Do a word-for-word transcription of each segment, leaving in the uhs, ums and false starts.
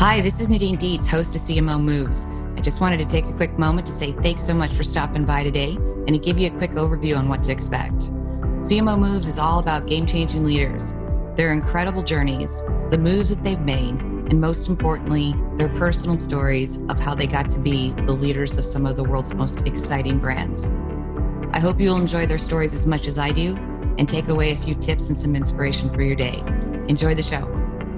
Hi, this is Nadine Dietz, host of C M O Moves. I just wanted to take a quick moment to say thanks so much for stopping by today and to give you a quick overview on what to expect. C M O Moves is all about game-changing leaders, their incredible journeys, the moves that they've made, and most importantly, their personal stories of how they got to be the leaders of some of the world's most exciting brands. I hope you'll enjoy their stories as much as I do and take away a few tips and some inspiration for your day. Enjoy the show.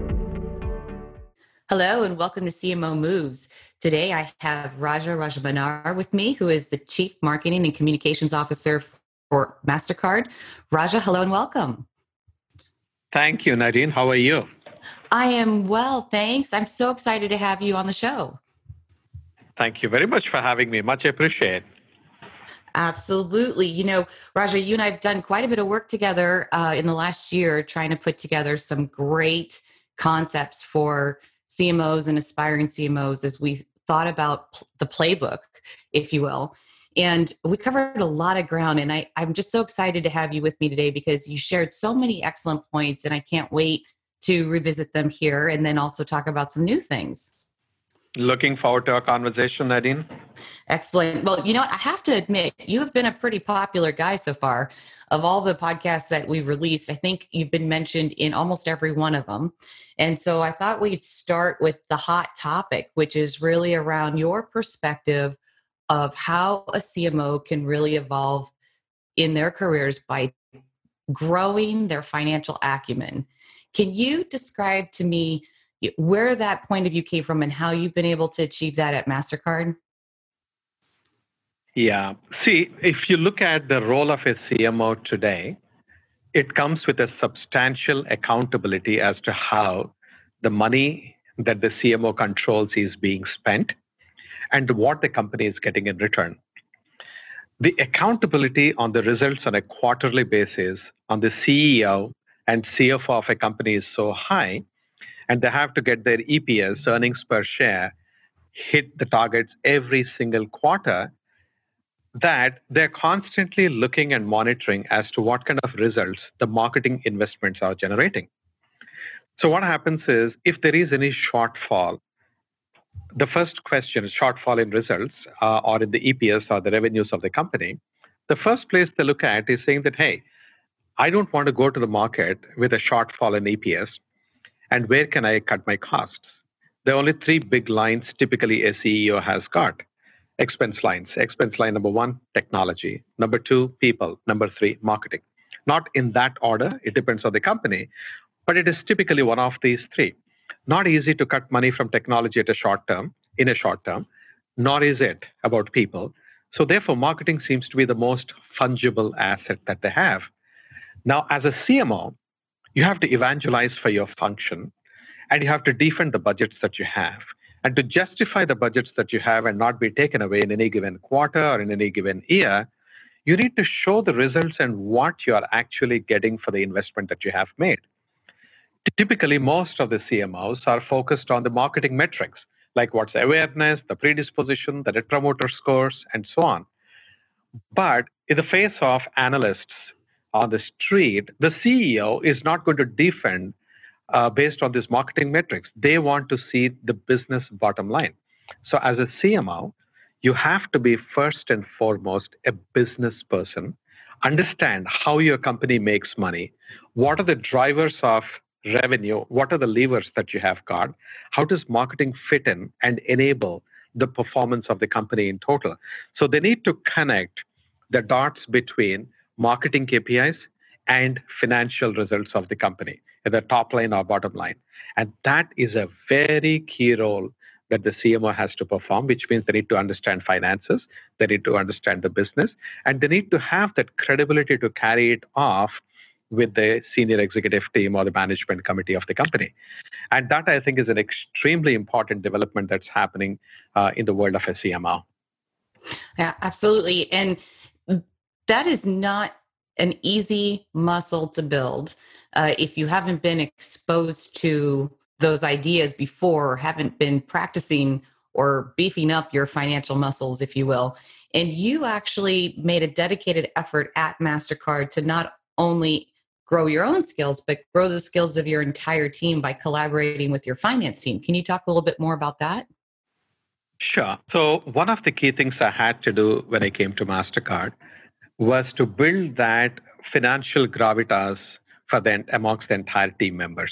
Hello and welcome to C M O Moves. Today I have Raja Rajamannar with me, who is the Chief Marketing and Communications Officer for MasterCard. Raja, hello and welcome. Thank you, Nadine. How are you? I am well, thanks. I'm so excited to have you on the show. Thank you very much for having me. Much appreciated. Absolutely. You know, Raja, you and I have done quite a bit of work together uh, in the last year trying to put together some great concepts for C M Os and aspiring C M Os as we thought about pl- the playbook, if you will. And we covered a lot of ground. And I, I'm just so excited to have you with me today because you shared so many excellent points. And I can't wait to revisit them here and then also talk about some new things. Looking forward to our conversation, Nadine. Excellent. Well, you know what? I have to admit, you have been a pretty popular guy so far. Of all the podcasts that we've released, I think you've been mentioned in almost every one of them. And so I thought we'd start with the hot topic, which is really around your perspective of how a C M O can really evolve in their careers by growing their financial acumen. Can you describe to me where that point of view came from and how you've been able to achieve that at MasterCard? Yeah. See, if you look at the role of a C M O today, it comes with a substantial accountability as to how the money that the C M O controls is being spent and what the company is getting in return. The accountability on the results on a quarterly basis on the C E O and C F O of a company is so high, and they have to get their E P S, earnings per share, hit the targets every single quarter, that they're constantly looking and monitoring as to what kind of results the marketing investments are generating. So what happens is, if there is any shortfall, the first question is shortfall in results uh, or in the E P S or the revenues of the company. The first place they look at is saying that, hey, I don't want to go to the market with a shortfall in E P S, and where can I cut my costs? There are only three big lines typically a C E O has got. Expense lines. Expense line number one, technology. Number two, people. Number three, marketing. Not in that order. It depends on the company, but it is typically one of these three. Not easy to cut money from technology at a short term, in a short term, nor is it about people. So therefore, marketing seems to be the most fungible asset that they have. Now, as a C M O, you have to evangelize for your function, and you have to defend the budgets that you have. And to justify the budgets that you have and not be taken away in any given quarter or in any given year, you need to show the results and what you are actually getting for the investment that you have made. Typically, most of the C M Os are focused on the marketing metrics, like what's awareness, the predisposition, the net promoter scores, and so on. But in the face of analysts on the street, the C E O is not going to defend Uh, based on these marketing metrics. They want to see the business bottom line. So as a C M O, you have to be first and foremost a business person, understand how your company makes money, what are the drivers of revenue, what are the levers that you have got, how does marketing fit in and enable the performance of the company in total. So they need to connect the dots between marketing K P Is and financial results of the company, either top line or bottom line. And that is a very key role that the C M O has to perform, which means they need to understand finances, they need to understand the business, and they need to have that credibility to carry it off with the senior executive team or the management committee of the company. And that, I think, is an extremely important development that's happening uh, in the world of a C M O. Yeah, absolutely. And that is not an easy muscle to build uh, if you haven't been exposed to those ideas before or haven't been practicing or beefing up your financial muscles, if you will. And you actually made a dedicated effort at MasterCard to not only grow your own skills, but grow the skills of your entire team by collaborating with your finance team. Can you talk a little bit more about that? Sure. So one of the key things I had to do when I came to MasterCard was to build that financial gravitas for the, amongst the entire team members.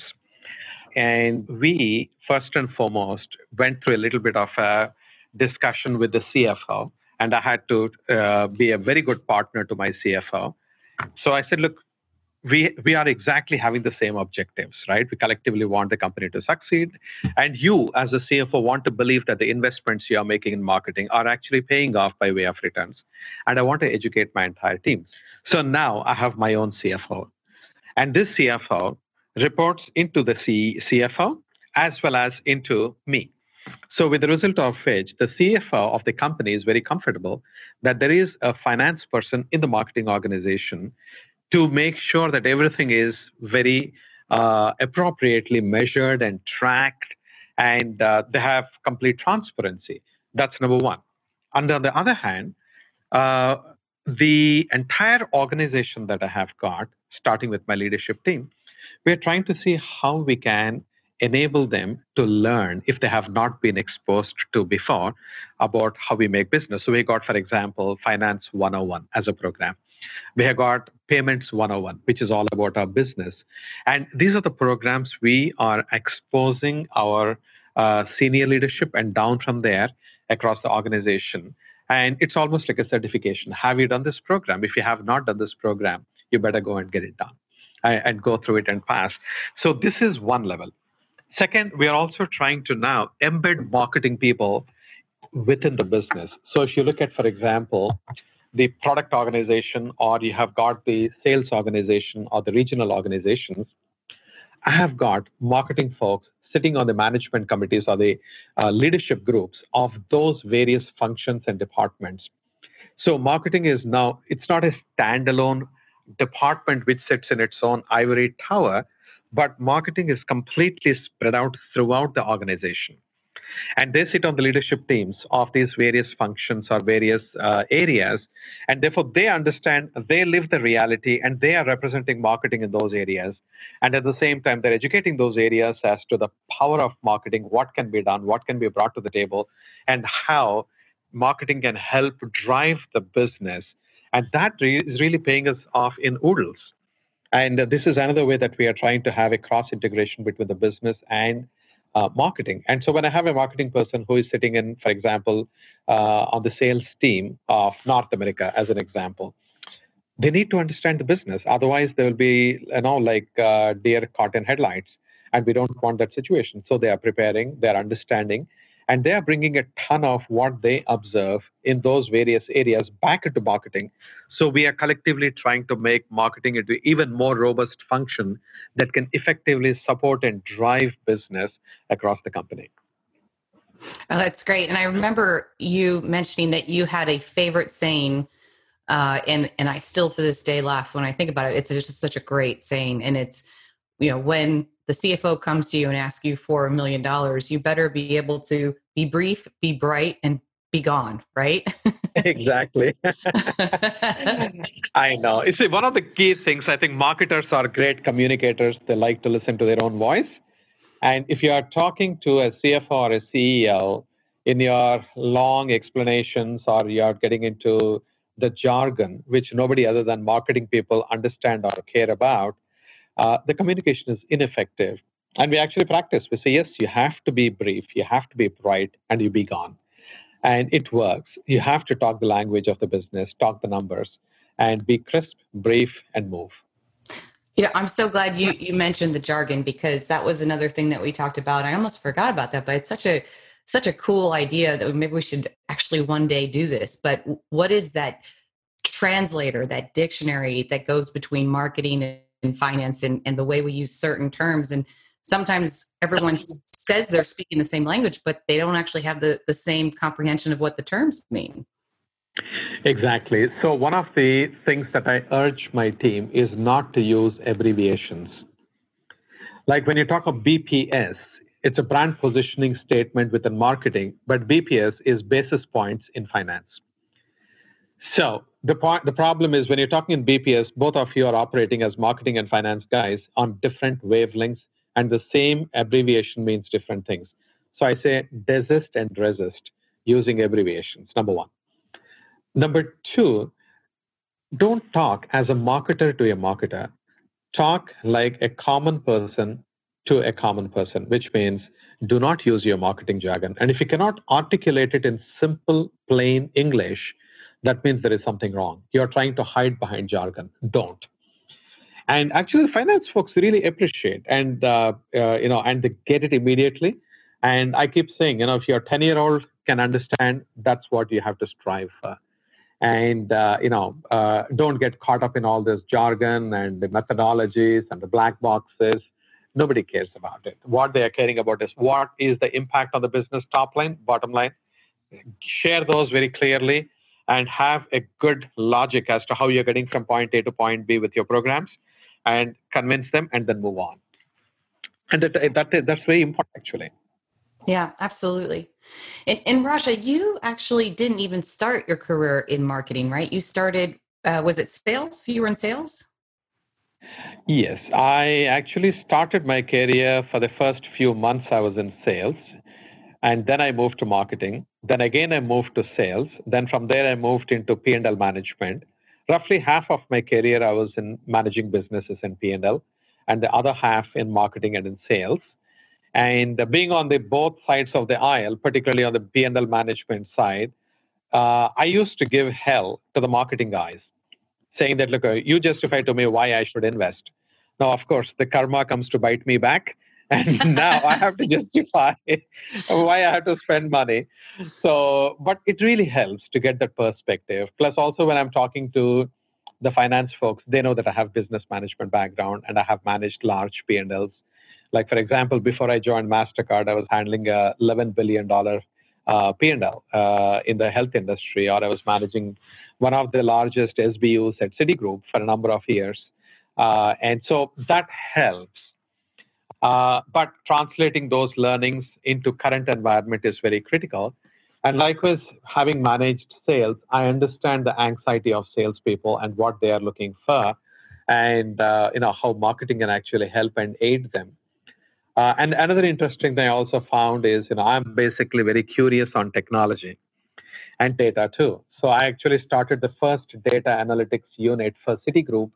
And we, first and foremost, went through a little bit of a discussion with the C F O, and I had to uh, be a very good partner to my C F O. So I said, look, we we are exactly having the same objectives, right? We collectively want the company to succeed. And you, as a C F O, want to believe that the investments you are making in marketing are actually paying off by way of returns. And I want to educate my entire team. So now I have my own C F O. And this C F O reports into the C- CFO as well as into me. So with the result of which, the C F O of the company is very comfortable that there is a finance person in the marketing organization to make sure that everything is very uh, appropriately measured and tracked, and uh, they have complete transparency. That's number one. And on the other hand, uh, the entire organization that I have got, starting with my leadership team, we're trying to see how we can enable them to learn if they have not been exposed to before about how we make business. So we got, for example, Finance one oh one as a program. We have got Payments one oh one, which is all about our business. And these are the programs we are exposing our uh, senior leadership and down from there across the organization. And it's almost like a certification. Have you done this program? If you have not done this program, you better go and get it done and, and go through it and pass. So this is one level. Second, we are also trying to now embed marketing people within the business. So if you look at, for example, the product organization, or you have got the sales organization or the regional organizations, I have got marketing folks sitting on the management committees or the uh, leadership groups of those various functions and departments. So marketing is now, it's not a standalone department which sits in its own ivory tower, but marketing is completely spread out throughout the organization. And they sit on the leadership teams of these various functions or various uh, areas. And therefore, they understand, they live the reality, and they are representing marketing in those areas. And at the same time, they're educating those areas as to the power of marketing, what can be done, what can be brought to the table, and how marketing can help drive the business. And that re- is really paying us off in oodles. And uh, this is another way that we are trying to have a cross integration between the business and Uh, marketing. And so when I have a marketing person who is sitting in, for example, uh, on the sales team of North America, as an example, they need to understand the business. Otherwise, there will be, you know, like uh, deer caught in headlights, and we don't want that situation. So they are preparing, they are understanding, and they are bringing a ton of what they observe in those various areas back into marketing. So we are collectively trying to make marketing into even more robust function that can effectively support and drive business across the company. Oh, that's great. And I remember you mentioning that you had a favorite saying, uh, and and I still to this day laugh when I think about it. It's just such a great saying, and it's, you know, when the C F O comes to you and asks you for a million dollars, you better be able to be brief, be bright, and be gone, right? Exactly. I know. It's one of the key things. I think marketers are great communicators. They like to listen to their own voice. And if you are talking to a C F O or a C E O in your long explanations, or you're getting into the jargon, which nobody other than marketing people understand or care about, uh, the communication is ineffective. And we actually practice. We say, yes, you have to be brief, you have to be bright, and you be gone. And it works. You have to talk the language of the business, talk the numbers, and be crisp, brief, and move. Yeah, I'm so glad you you mentioned the jargon, because that was another thing that we talked about. I almost forgot about that, but it's such a such a cool idea that maybe we should actually one day do this. But what is that translator, that dictionary that goes between marketing and finance, and, and the way we use certain terms? And sometimes everyone says they're speaking the same language, but they don't actually have the, the same comprehension of what the terms mean. Exactly. So one of the things that I urge my team is not to use abbreviations. Like when you talk of B P S, it's a brand positioning statement within marketing, but B P S is basis points in finance. So the point, the problem is when you're talking in B P S, both of you are operating as marketing and finance guys on different wavelengths, and the same abbreviation means different things. So I say desist and resist using abbreviations, number one. Number two, don't talk as a marketer to a marketer. Talk like a common person to a common person, which means do not use your marketing jargon. And if you cannot articulate it in simple, plain English, that means there is something wrong. You're trying to hide behind jargon. Don't. And actually, finance folks really appreciate and uh, uh, you know, and they get it immediately. And I keep saying, you know, if your ten-year-old can understand, that's what you have to strive for. And uh, you know, uh, don't get caught up in all this jargon and the methodologies and the black boxes. Nobody cares about it. What they are caring about is what is the impact on the business top line, bottom line. Share those very clearly and have a good logic as to how you're getting from point A to point B with your programs, and convince them and then move on. And that, that that's very important, actually. Yeah, absolutely. And, and Raja, you actually didn't even start your career in marketing, right? You started, uh, was it sales? You were in sales? Yes, I actually started my career for the first few months I was in sales. And then I moved to marketing. Then again, I moved to sales. Then from there, I moved into P and L management. Roughly half of my career, I was in managing businesses in P and L, and the other half in marketing and in sales. And being on the both sides of the aisle, particularly on the P and L management side, uh, I used to give hell to the marketing guys, saying that, look, uh, you justify to me why I should invest. Now, of course, the karma comes to bite me back. And now I have to justify why I have to spend money. So, but it really helps to get that perspective. Plus, also when I'm talking to the finance folks, they know that I have business management background and I have managed large P and Ls. Like, for example, before I joined MasterCard, I was handling a eleven billion dollars uh, P and L uh, in the health industry, or I was managing one of the largest S B Us at Citigroup for a number of years. Uh, and so that helps. Uh, but translating those learnings into current environment is very critical. And likewise, having managed sales, I understand the anxiety of salespeople and what they are looking for, and uh, you know how marketing can actually help and aid them. Uh, and another interesting thing I also found is, you know, I'm basically very curious on technology and data too. So I actually started the first data analytics unit for Citigroup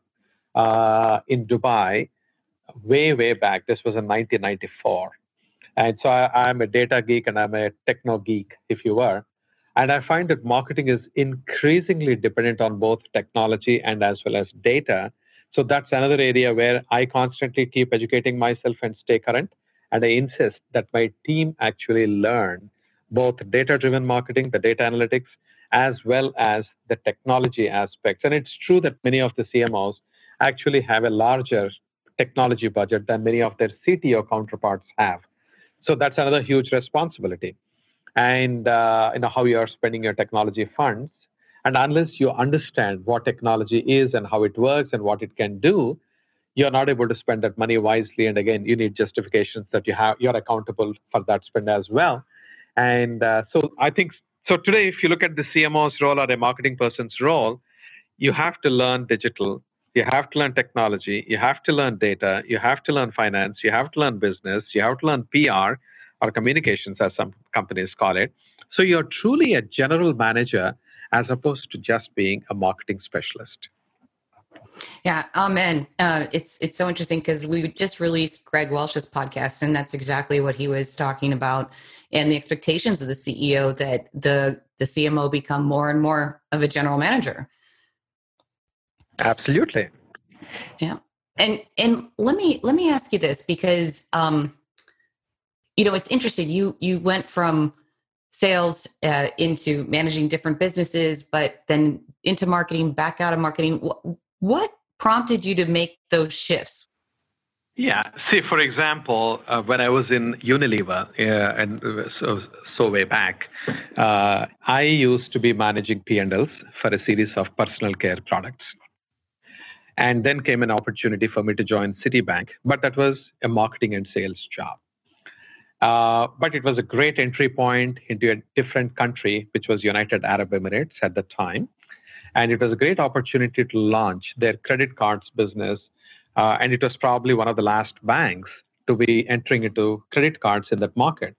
uh, in Dubai way, way back. This was in nineteen ninety-four. And so I, I'm a data geek and I'm a techno geek, if you were. And I find that marketing is increasingly dependent on both technology and as well as data. So that's another area where I constantly keep educating myself and stay current. And I insist that my team actually learn both data-driven marketing, the data analytics, as well as the technology aspects. And it's true that many of the C M Os actually have a larger technology budget than many of their C T O counterparts have. So that's another huge responsibility. And uh, you know how you are spending your technology funds. And unless you understand what technology is and how it works and what it can do, you're not able to spend that money wisely. And again, you need justifications that you have, you're accountable for that spend as well. And uh, so I think, so today, if you look at the C M O's role or a marketing person's role, you have to learn digital, you have to learn technology, you have to learn data, you have to learn finance, you have to learn business, you have to learn P R or communications, as some companies call it. So you're truly a general manager as opposed to just being a marketing specialist. Yeah, amen. Uh, it's it's so interesting because we just released Greg Welch's podcast, and that's exactly what he was talking about, and the expectations of the C E O that the the C M O become more and more of a general manager. Absolutely. Yeah, and and let me let me ask you this, because um, you know, it's interesting. You you went from sales uh, into managing different businesses, but then into marketing, back out of marketing. What, what prompted you to make those shifts? Yeah. See, for example, uh, when I was in Unilever, uh, and so, so way back, uh, I used to be managing P and Ls for a series of personal care products. And then came an opportunity for me to join Citibank, but that was a marketing and sales job. Uh, but it was a great entry point into a different country, which was United Arab Emirates at the time. And it was a great opportunity to launch their credit cards business. Uh, and it was probably one of the last banks to be entering into credit cards in that market.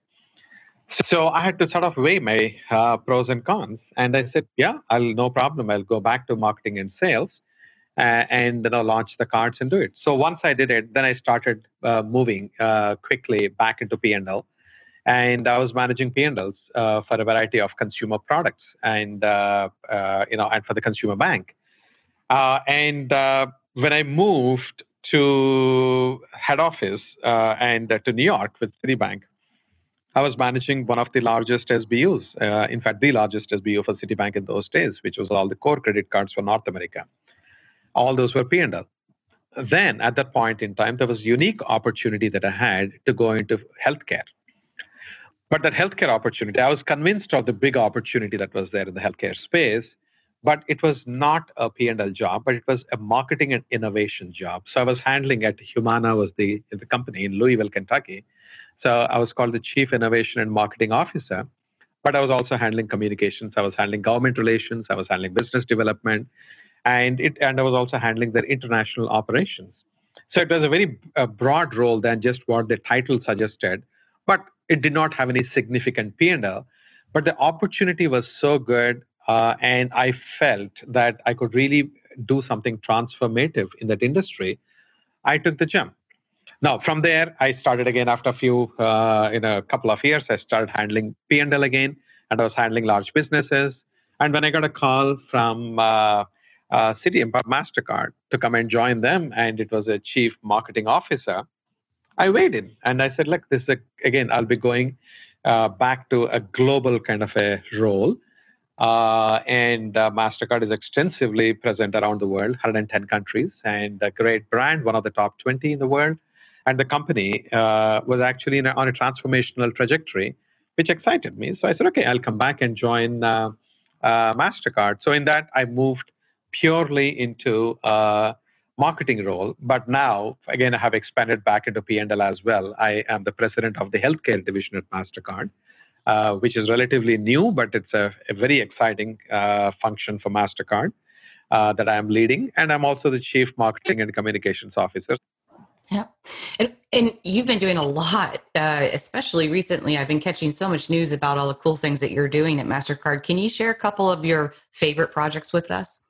So I had to sort of weigh my uh, pros and cons. And I said, yeah, I'll no problem. I'll go back to marketing and sales uh, and you know, launch the cards and do it. So once I did it, then I started uh, moving uh, quickly back into P and L. And I was managing P and Ls uh, for a variety of consumer products and, uh, uh, you know, and for the consumer bank. Uh, and uh, when I moved to head office uh, and uh, to New York with Citibank, I was managing one of the largest S B Us, uh, in fact, the largest S B U for Citibank in those days, which was all the core credit cards for North America. All those were P and L. Then, at that point in time, there was a unique opportunity that I had to go into healthcare. But that healthcare opportunity, I was convinced of the big opportunity that was there in the healthcare space, but it was not a P and L job, but it was a marketing and innovation job. So I was handling at Humana was the, the company in Louisville, Kentucky. So I was called the Chief Innovation and Marketing Officer, but I was also handling communications. I was handling government relations. I was handling business development, and it and I was also handling their international operations. So it was a very uh, broad role than just what the title suggested, but it did not have any significant P and L. But the opportunity was so good, uh, and I felt that I could really do something transformative in that industry. I took the jump. Now, from there, I started again after a few, uh, in a couple of years, I started handling P and L again, and I was handling large businesses. And when I got a call from uh, uh, Citi and MasterCard to come and join them, and it was a chief marketing officer, I weighed in and I said, look, this is, a, again, I'll be going uh, back to a global kind of a role. Uh, and uh, MasterCard is extensively present around the world, one hundred ten countries, and a great brand, one of the top twenty in the world. And the company uh, was actually in a, on a transformational trajectory, which excited me. So I said, okay, I'll come back and join uh, uh, MasterCard. So in that, I moved purely into a marketing role. But now, again, I have expanded back into P and L as well. I am the president of the healthcare division at MasterCard, uh, which is relatively new, but it's a, a very exciting uh, function for MasterCard uh, that I am leading. And I'm also the chief marketing and communications officer. Yeah. And, and you've been doing a lot, uh, especially recently. I've been catching so much news about all the cool things that you're doing at MasterCard. Can you share a couple of your favorite projects with us?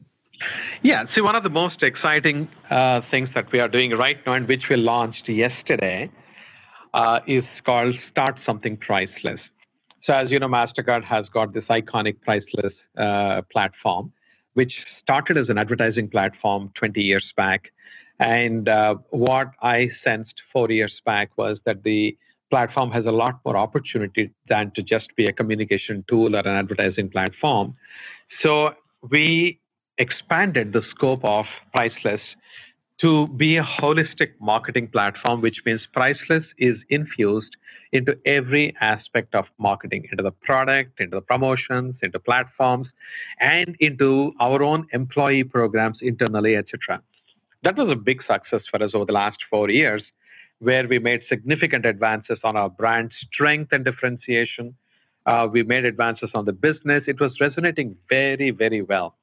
Yeah. See, one of the most exciting uh, things that we are doing right now, and which we launched yesterday, uh, is called Start Something Priceless. So as you know, MasterCard has got this iconic Priceless uh, platform, which started as an advertising platform twenty years back. And uh, what I sensed four years back was that the platform has a lot more opportunity than to just be a communication tool or an advertising platform. So we expanded the scope of Priceless to be a holistic marketing platform, which means Priceless is infused into every aspect of marketing, into the product, into the promotions, into platforms, and into our own employee programs internally, et cetera. That was a big success for us over the last four years, where we made significant advances on our brand strength and differentiation. Uh, we made advances on the business. It was resonating very, very well.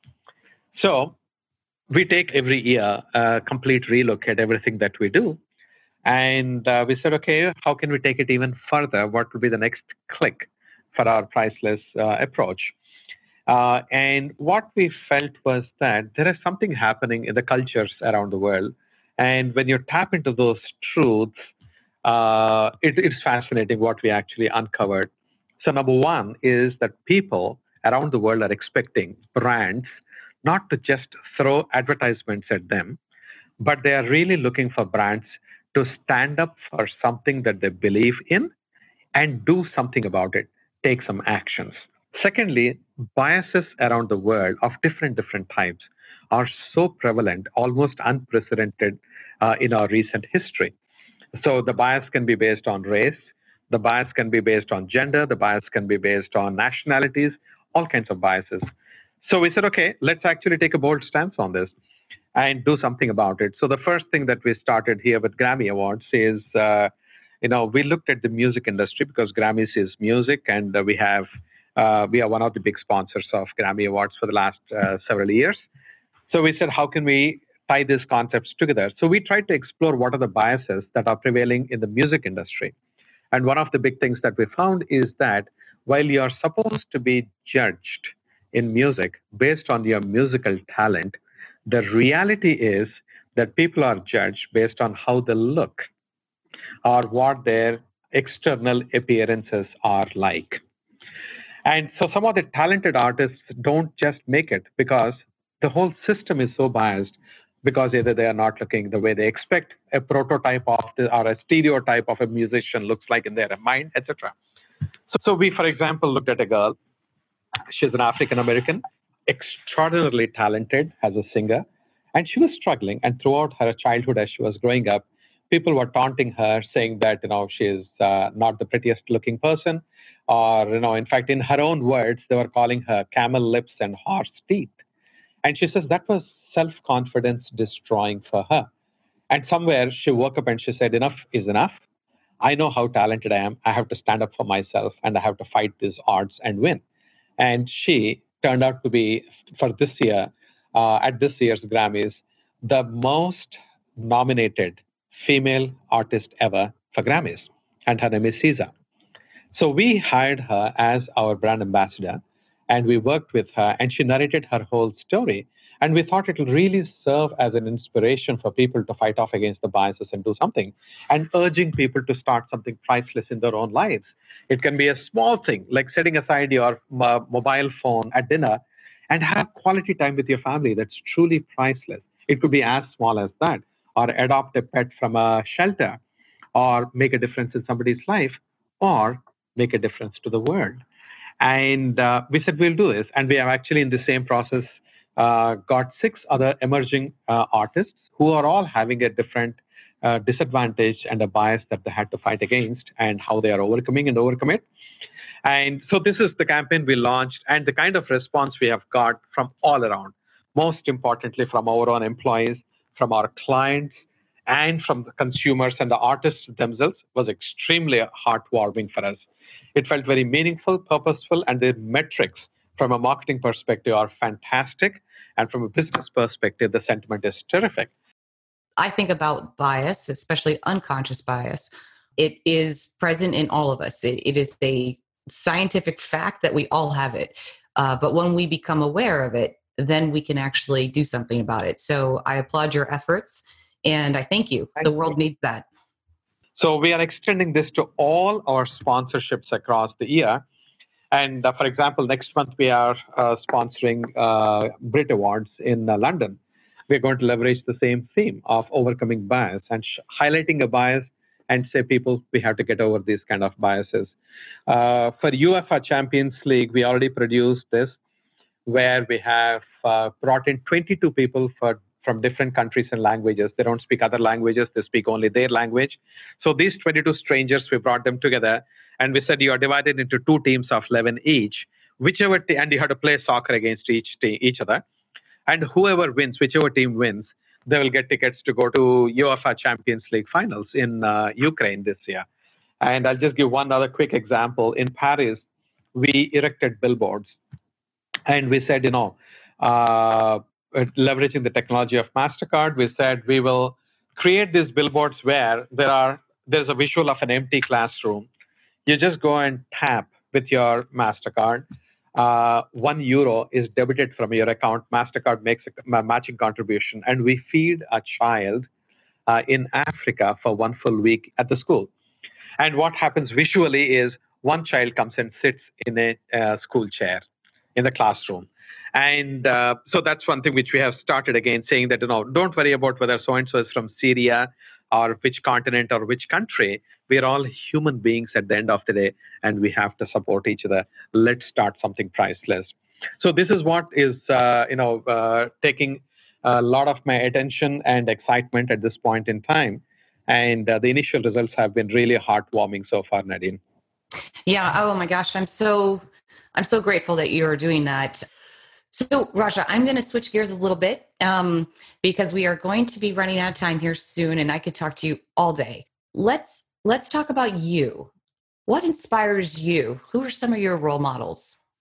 So we take every year a complete relook at everything that we do. And uh, we said, okay, how can we take it even further? What will be the next click for our Priceless uh, approach? Uh, and what we felt was that there is something happening in the cultures around the world. And when you tap into those truths, uh, it, it's fascinating what we actually uncovered. So number one is that people around the world are expecting brands not to just throw advertisements at them, but they are really looking for brands to stand up for something that they believe in and do something about it, take some actions. Secondly, biases around the world of different, different types are so prevalent, almost unprecedented uh, in our recent history. So the bias can be based on race, the bias can be based on gender, the bias can be based on nationalities, all kinds of biases. So we said, okay, let's actually take a bold stance on this and do something about it. So the first thing that we started here with Grammy Awards is, uh, you know, we looked at the music industry because Grammys is music, and uh, we have Uh, we are one of the big sponsors of Grammy Awards for the last uh, several years. So we said, how can we tie these concepts together? So we tried to explore what are the biases that are prevailing in the music industry. And one of the big things that we found is that while you are supposed to be judged in music based on your musical talent, the reality is that people are judged based on how they look or what their external appearances are like. And so some of the talented artists don't just make it because the whole system is so biased because either they are not looking the way they expect a prototype of the, or a stereotype of a musician looks like in their mind, et cetera. So, so we, for example, looked at a girl. She's an African American, extraordinarily talented as a singer, and she was struggling. And throughout her childhood, as she was growing up, people were taunting her, saying that you know she's uh, not the prettiest looking person, or you know, in fact, in her own words, they were calling her camel lips and horse teeth. And she says that was self-confidence destroying for her. And somewhere she woke up and she said, enough is enough. I know how talented I am. I have to stand up for myself and I have to fight these odds and win. And she turned out to be, for this year, uh, at this year's Grammys, the most nominated female artist ever for Grammys. And her name is Caesar. So we hired her as our brand ambassador and we worked with her and she narrated her whole story. And we thought it will really serve as an inspiration for people to fight off against the biases and do something, and urging people to start something priceless in their own lives. It can be a small thing, like setting aside your uh, mobile phone at dinner and have quality time with your family that's truly priceless. It could be as small as that, or adopt a pet from a shelter, or make a difference in somebody's life, or make a difference to the world. And uh, we said we'll do this. And we have actually in the same process uh, got six other emerging uh, artists who are all having a different uh, disadvantage and a bias that they had to fight against and how they are overcoming and overcome it. And so this is the campaign we launched and the kind of response we have got from all around, most importantly from our own employees, from our clients, and from the consumers and the artists themselves was extremely heartwarming for us. It felt very meaningful, purposeful, and the metrics from a marketing perspective are fantastic. And from a business perspective, the sentiment is terrific. I think about bias, especially unconscious bias. It is present in all of us. It, it is a scientific fact that we all have it. Uh, but when we become aware of it, then we can actually do something about it. So I applaud your efforts and I thank you. Thank the you. world needs that. So we are extending this to all our sponsorships across the year. And uh, for example, next month we are uh, sponsoring uh, Brit Awards in uh, London. We're going to leverage the same theme of overcoming bias and sh- highlighting a bias and say, people, we have to get over these kind of biases. Uh, for UEFA Champions League, we already produced this, where we have uh, brought in twenty-two people for, from different countries and languages. They don't speak other languages, they speak only their language. So these twenty-two strangers, we brought them together and we said, you are divided into two teams of eleven each, whichever te- and you have to play soccer against each, te- each other. And whoever wins, whichever team wins, they will get tickets to go to UEFA Champions League finals in uh, Ukraine this year. And I'll just give one other quick example. In Paris, we erected billboards. And we said, you know, uh, leveraging the technology of MasterCard, we said we will create these billboards where there are there's a visual of an empty classroom. You just go and tap with your MasterCard. Uh, one euro is debited from your account. MasterCard makes a matching contribution, and we feed a child uh, in Africa for one full week at the school. And what happens visually is one child comes and sits in a uh, school chair in the classroom. And uh, so that's one thing which we have started again, saying that, you know, don't worry about whether so-and-so is from Syria or which continent or which country. We are all human beings at the end of the day, and we have to support each other. Let's start something priceless. So this is what is, uh, you know, uh, taking a lot of my attention and excitement at this point in time. And uh, the initial results have been really heartwarming so far, Nadine. Yeah. Oh my gosh. I'm so, I'm so grateful that you're doing that. So Raja, I'm going to switch gears a little bit um, because we are going to be running out of time here soon, and I could talk to you all day. Let's let's talk about you. What inspires you? Who are some of your role models?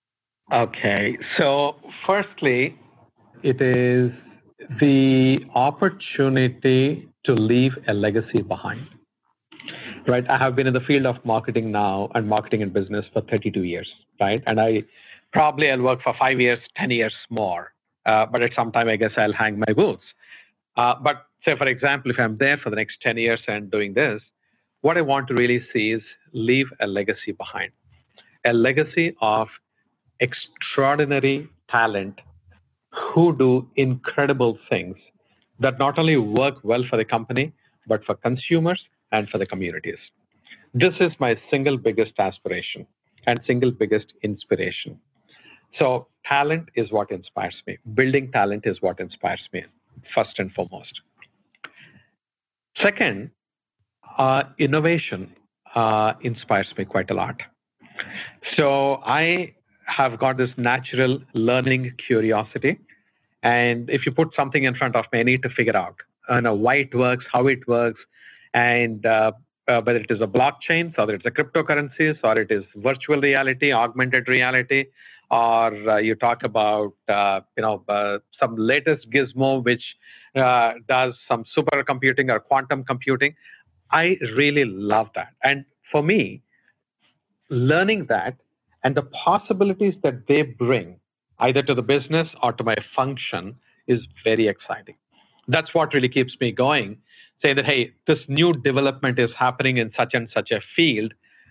Okay. So, firstly, it is the opportunity to leave a legacy behind. Right. I have been in the field of marketing now and marketing and business for thirty-two years. Right. And I probably I'll work for five years, ten years more. Uh, but at some time, I guess I'll hang my boots. Uh, but say, for example, if I'm there for the next ten years and doing this, what I want to really see is leave a legacy behind, a legacy of extraordinary talent who do incredible things that not only work well for the company, but for consumers and for the communities. This is my single biggest aspiration and single biggest inspiration. So, talent is what inspires me. Building talent is what inspires me, first and foremost. Second, uh, innovation uh, inspires me quite a lot. So, I have got this natural learning curiosity. And if you put something in front of me, I need to figure out you know, why it works, how it works, and uh, uh, whether it is a blockchain, so whether it's a cryptocurrencies, or it is virtual reality, augmented reality, or uh, you talk about uh, you know uh, some latest gizmo which uh, does some supercomputing or quantum computing. I really love that, and for me, learning that and the possibilities that they bring either to the business or to my function is very exciting. That's what really keeps me going, saying that, hey, this new development is happening in such and such a field.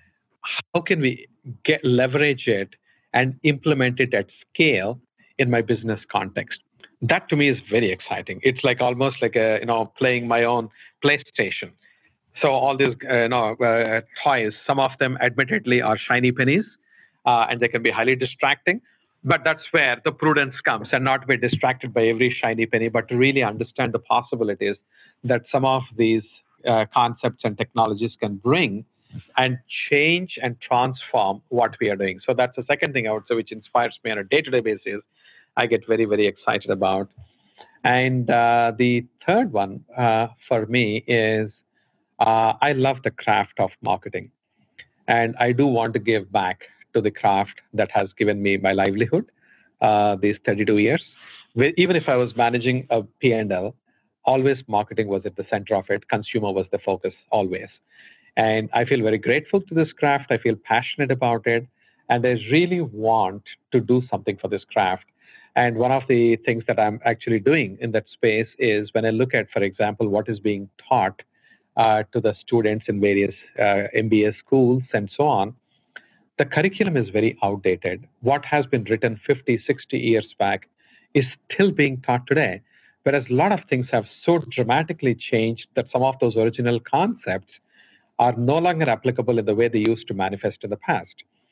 How can we get leverage it and implement it at scale in my business context? That to me is very exciting. It's like almost like a, you know, playing my own PlayStation. So all these uh, you know, uh, toys, some of them admittedly are shiny pennies, uh, and they can be highly distracting. But that's where the prudence comes, and not be distracted by every shiny penny, but to really understand the possibilities that some of these uh, concepts and technologies can bring and change and transform what we are doing. So that's the second thing I would say, which inspires me on a day-to-day basis. I get very, very excited about. And uh, the third one uh, for me is uh, I love the craft of marketing, and I do want to give back to the craft that has given me my livelihood uh, these thirty-two years. Even if I was managing a P and L, always marketing was at the center of it. Consumer was the focus always. And I feel very grateful to this craft. I feel passionate about it. And I really want to do something for this craft. And one of the things that I'm actually doing in that space is when I look at, for example, what is being taught uh, to the students in various uh, M B A schools and so on, the curriculum is very outdated. What has been written fifty, sixty years back is still being taught today. Whereas a lot of things have so dramatically changed that some of those original concepts are no longer applicable in the way they used to manifest in the past.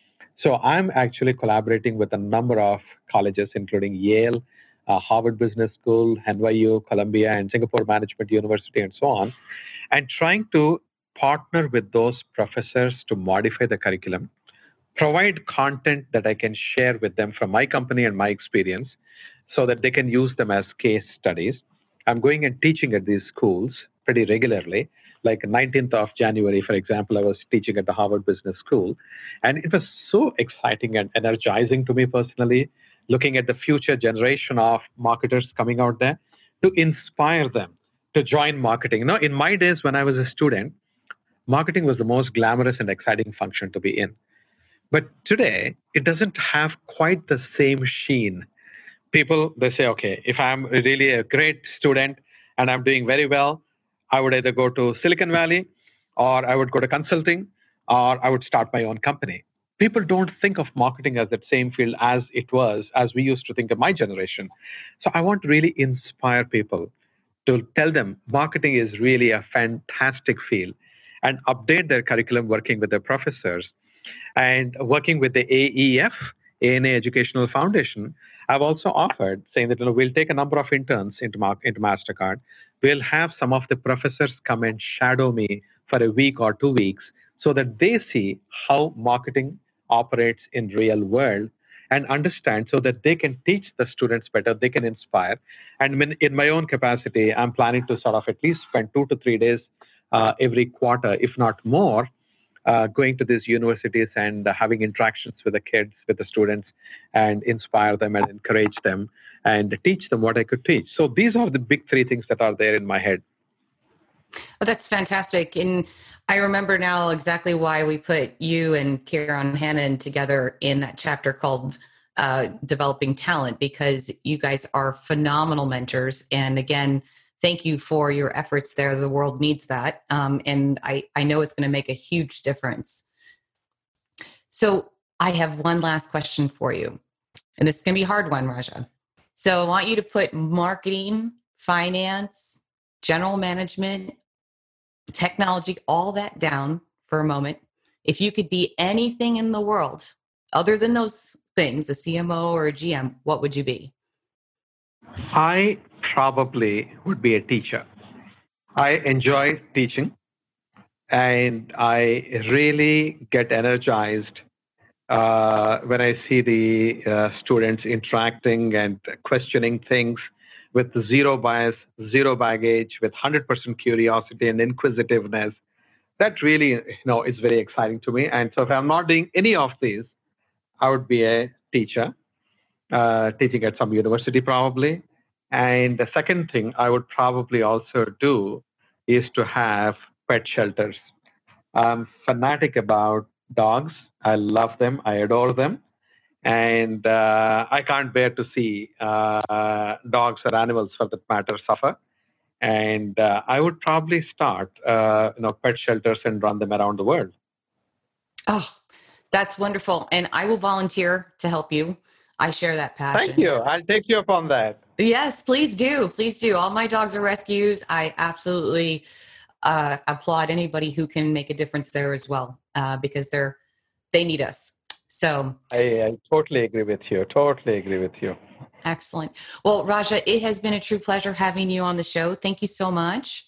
So I'm actually collaborating with a number of colleges, including Yale, uh, Harvard Business School, N Y U, Columbia, and Singapore Management University, and so on, and trying to partner with those professors to modify the curriculum, provide content that I can share with them from my company and my experience so that they can use them as case studies. I'm going and teaching at these schools pretty regularly. Like nineteenth of January, for example, I was teaching at the Harvard Business School. And it was so exciting and energizing to me personally, looking at the future generation of marketers coming out there to inspire them to join marketing. You know, in my days when I was a student, marketing was the most glamorous and exciting function to be in. But today, it doesn't have quite the same sheen. People, they say, okay, if I'm really a great student and I'm doing very well, I would either go to Silicon Valley, or I would go to consulting, or I would start my own company. People don't think of marketing as that same field as it was, as we used to think of my generation. So I want to really inspire people to tell them marketing is really a fantastic field and update their curriculum working with their professors and working with the A E F, A N A Educational Foundation. I've also offered saying that you know, we'll take a number of interns into, Mar- into MasterCard. We'll have some of the professors come and shadow me for a week or two weeks so that they see how marketing operates in real world and understand so that they can teach the students better, they can inspire. And when, in my own capacity, I'm planning to sort of at least spend two to three days uh, every quarter, if not more, uh, going to these universities and uh, having interactions with the kids, with the students, and inspire them and encourage them and teach them what I could teach. So these are the big three things that are there in my head. Oh, that's fantastic. And I remember now exactly why we put you and Kieran Hannon together in that chapter called uh, Developing Talent, because you guys are phenomenal mentors. And again, thank you for your efforts there. The world needs that. Um, and I, I know it's going to make a huge difference. So I have one last question for you. And this is going to be a hard one, Raja. So I want you to put marketing, finance, general management, technology, all that down for a moment. If you could be anything in the world other than those things, a C M O or a G M, what would you be? I probably would be a teacher. I enjoy teaching, and I really get energized uh, when I see the uh, students interacting and questioning things with zero bias, zero baggage, with one hundred percent curiosity and inquisitiveness. That really, you know, is very exciting to me. And so if I'm not doing any of these, I would be a teacher, uh, teaching at some university probably. And the second thing I would probably also do is to have pet shelters. I'm fanatic about dogs. I love them. I adore them. And uh, I can't bear to see uh, dogs or animals, for that matter, suffer. And uh, I would probably start, uh, you know, pet shelters and run them around the world. Oh, that's wonderful. And I will volunteer to help you. I share that passion. Thank you. I'll take you up on that. Yes, please do. Please do. All my dogs are rescues. I absolutely uh, applaud anybody who can make a difference there as well, uh, because they're they need us. So I, I totally agree with you. Totally agree with you. Excellent. Well, Raja, it has been a true pleasure having you on the show. Thank you so much.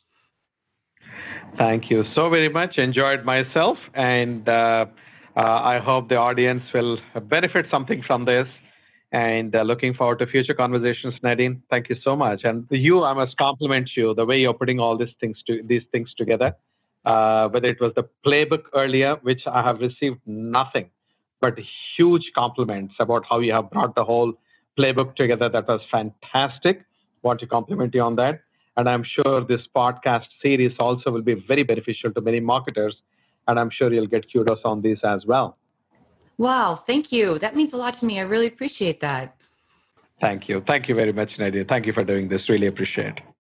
Thank you so very much. Enjoyed myself, and uh, uh, I hope the audience will benefit something from this. And uh, looking forward to future conversations, Nadine. Thank you so much. And you, I must compliment you the way you're putting all these things to these things together. Uh, whether it was the playbook earlier, which I have received nothing but huge compliments about how you have brought the whole playbook together. That was fantastic. Want to compliment you on that. And I'm sure this podcast series also will be very beneficial to many marketers. And I'm sure you'll get kudos on these as well. Wow, thank you. That means a lot to me. I really appreciate that. Thank you. Thank you very much, Nadia. Thank you for doing this. Really appreciate it.